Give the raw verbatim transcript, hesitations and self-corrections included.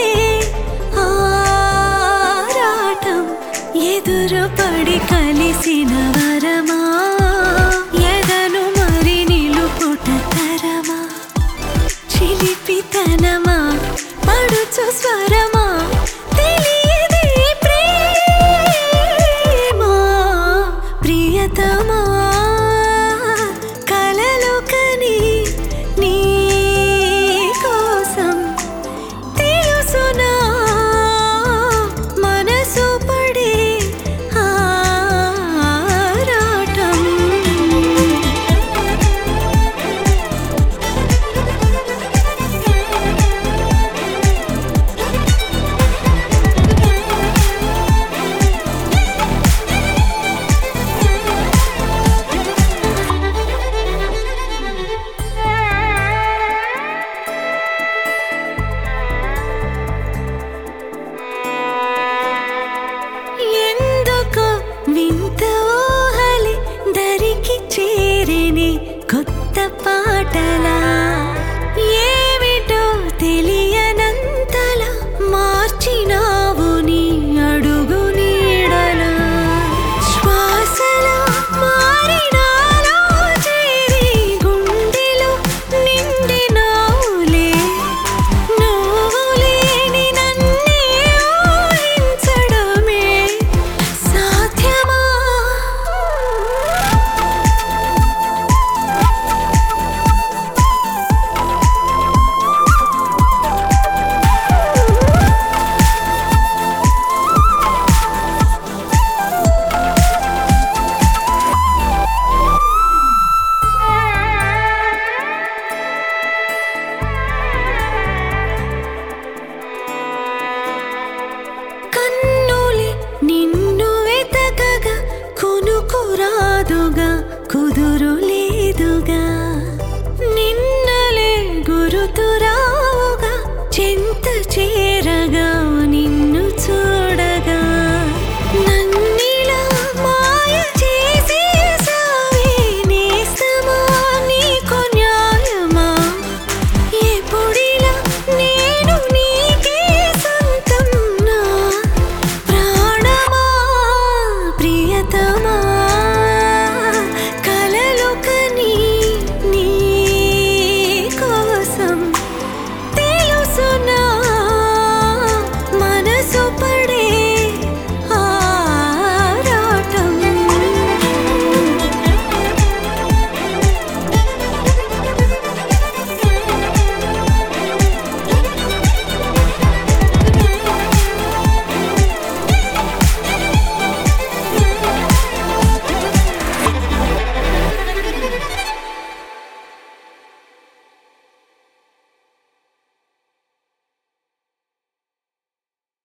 ఆరాటం ఎదురు పడి కలిసిన వరమా ఎదను మరి నిలుపుట తరమా చిలిపితనమా పడుచు స్వరమా తెలియదే ప్రేమా ప్రియతమా కలలు కని నీ కోసం తెలుసునా మనసు పడే ఆరాటం ఎందుకో వింత ఊహలే దరికి చేరిని కొత్త పాటలా ఏమిటో తెలియనంతలా మార్చినావు నీ అడుగు నీడలా శ్వాసలా మారినాలో చేరి గుండెలో నిండినావులే నువ్వు లేని నన్నే ఊహించడమే సాధ్యమా కన్నులే నిన్ను వెతకగా కొనుకురాదుగా కుదురులే